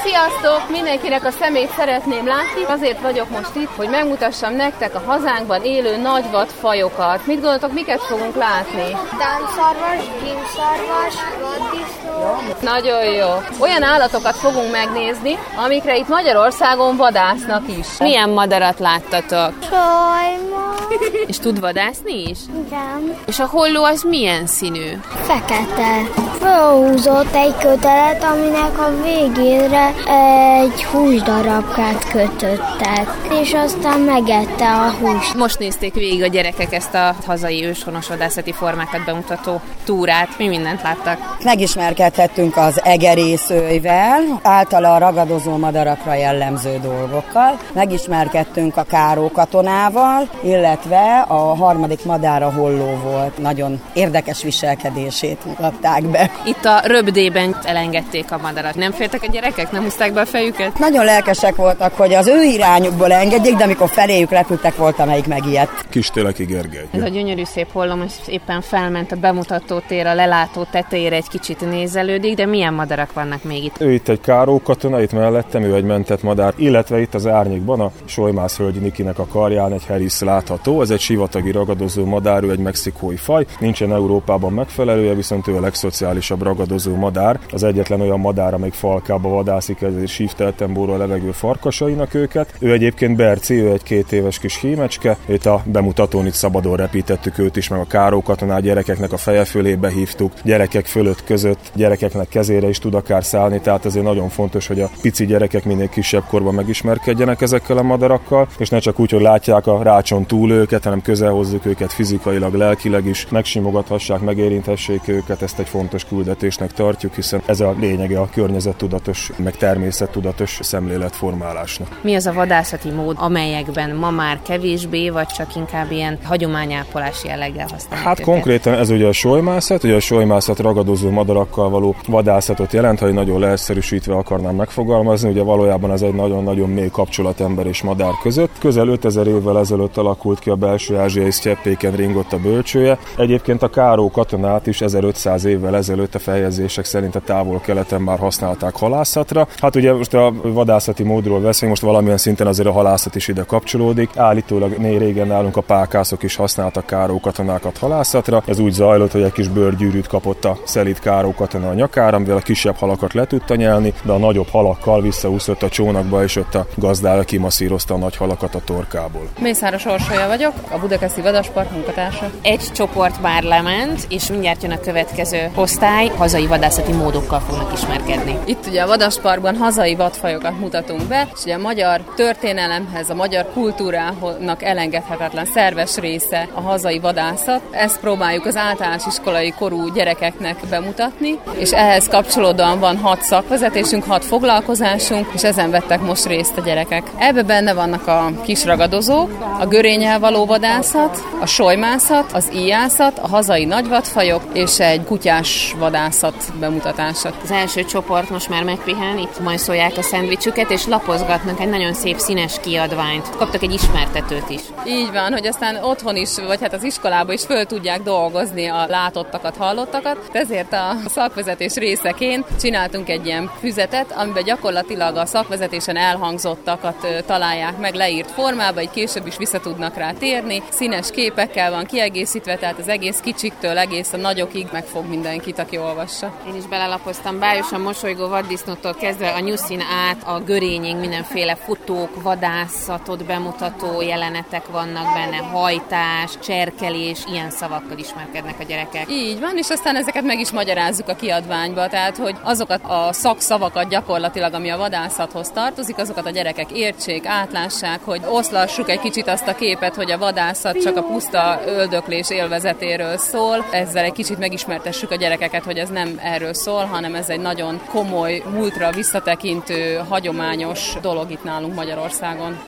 Sziasztok! Mindenkinek a szemét szeretném látni. Azért vagyok most itt, hogy megmutassam nektek a hazánkban élő nagyvadfajokat. Mit gondoltok, miket fogunk látni? Dámszarvas, gyímszarvas, vaddisznó. Nagyon jó. Olyan állatokat fogunk megnézni, amikre itt Magyarországon vadásznak is. Milyen madarat láttatok? Sajma. És tud vadászni is? Igen. És a holló az milyen színű? Fekete. Fölhúzott egy kötelet, aminek a végére egy húsdarabkát kötöttek, és aztán megette a húst. Most nézték végig a gyerekek ezt a hazai őshonos vadászati formákat bemutató túrát. Mi mindent láttak? Megismerkedhettünk az egerészőjvel, általa a ragadozó madarakra jellemző dolgokkal. Megismerkedtünk a kárókatonával, illetve a harmadik madár a holló volt. Nagyon érdekes viselkedését mutatták be. Itt a röbdében elengedték a madarat. Nem féltek a gyerekek? Nem húzták be a fejüket? Nagyon lelkesek voltak, hogy az ő irányukból engedjék, de amikor feléjük repültek, volt, amelyik megijedt. Kistéleki Gergely. Ez a gyönyörű szép holló most éppen felment a bemutató tér, a lelátó tetejére egy kicsit nézelődik, de milyen madarak vannak még itt? Ő itt egy kárókatona, itt mellettem, ő egy mentett madár, illetve itt az árnyékban a Solymászhölgy Nikinek a karján egy herisz látható. Ez egy sivatagi ragadozó madár, ő egy mexikói faj, nincsen Európában megfelelője, viszont ő a legszociálisabb ragadozó madár. Az egyetlen olyan madár, amelyik falkába vadászik, ezért sívteltembóra a levegő farkasainak őket. Ő egyébként Berci, ő egy 2 éves kis hímecske. Itt a bemutatón itt szabadon repítettük őt is, meg a kárókatonát gyerekeknek a feje fölébe hívtuk, gyerekek fölött között, gyerekeknek kezére is tud akár szállni, tehát ezért nagyon fontos, hogy a pici gyerekek minél kisebb korban megismerkedjenek ezekkel a madarakkal, és ne csak úgy, hogy látják a rácson túl őket, hanem közel hozzuk őket fizikailag, lelkileg is, megsimogathassák, megérinthessék őket, ezt egy fontos küldetésnek tartjuk, hiszen ez a lényege a környezettudatos, meg természettudatos szemléletformálásnak. Mi az a vadászati mód, amelyekben ma már kevésbé, vagy csak inkább ilyen hagyományápolási jelleggel használják Hát őket? konkrétan ez ugye a solymászat, ugye a solymászat ragadozó madarakkal való vadászatot jelent, ha nagyon leegyszerűsítve akarnám megfogalmazni, ugye valójában ez egy nagyon-nagyon mély kapcsolat ember és madár között. Közel 5000 évvel ezelőtt alakult ki a belső-ázsiai sztyeppéken ringott a bölcsője. Egyébként a kárókatonát is 1500 évvel ezelőtt a feljegyzések szerint a távol-keleten már használták halászatra. Hát ugye most a vadászati módról beszélünk, most valamilyen szinten azért a halászat is ide kapcsolódik. Állítólag régen nálunk a pákászok is használtak kárókatonákat halászatra. Ez úgy zajlott, hogy egy kis bőrgyűrűt kapott a szelíd kárókatona a nyakára, mivel a kisebb halakat le tudta nyelni, de a nagyobb halakkal visszaúszott a csónakba, és ott a gazdára kimasszírozta a nagy halakat a torkából. Mészáros Orsolya vagyok, a Budakeszi Vadaspark munkatársa. Egy csoport már lement, és mindjárt jön a következő osztály, hazai vadászati módokkal fognak ismerkedni. Itt ugye a Vadasparkban hazai vadfajokat mutatunk be, és ugye a magyar történelemhez, a magyar kultúrának elengedhetetlen szerves része a hazai vadászat. Ezt próbáljuk az általános iskolai korú gyerekeknek bemutatni, és ehhez kapcsolódóan van 6 szakvezetésünk, 6 foglalkozásunk, és ezen vettek most részt a gyerekek. Ebbe benne vannak a kis ragadozók, a görénnyel való vadászat, a solymászat, az íjászat, a hazai nagyvadfajok és egy kutyás vadászat bemutatása. Az első csoport most már megpihen, itt majszolják a szendvicsüket, és lapozgatnak egy nagyon szép színes kiadványt. Kaptak egy ismertetőt is. Így van, hogy aztán otthon is, vagy hát az iskolában is föl tudják dolgozni a látottakat, hallottakat. Ezért a szakvezetés részeként csináltunk egy ilyen füzetet, amiben gyakorlatilag a szakvezetésen elhangzottakat találják meg leírt formába, így később is vissza tudnak rá térni. Színes képekkel van kiegészítve, tehát az egész kicsiktől egész a nagyokig megfog mindenkit, aki olvassa. Én is belelapoztam, bájosan mosolygó vaddisznótól kezdve a nyuszin át a görényig mindenféle futók, vadászatot bemutató jelenetek vannak benne, hajtás, cserkelés, ilyen szavakkal ismerkednek a gyerekek. Így van, és aztán ezeket meg is magyarázzuk a kiadványba, tehát hogy azokat a szakszavakat gyakorlatilag, ami a vadászathoz tartozik, azokat a gyerekek értsék, átlássák, hogy oszlassuk egy kicsit azt a képet, hogy a vadászat csak a puszta öldöklés élvezetéről szól. Ezzel egy kicsit megismertessük a gyerekeket, hogy ez nem erről szól, hanem ez egy nagyon komoly, múltra visszatekintő, hagyományos dolog itt nálunk Magyarországon.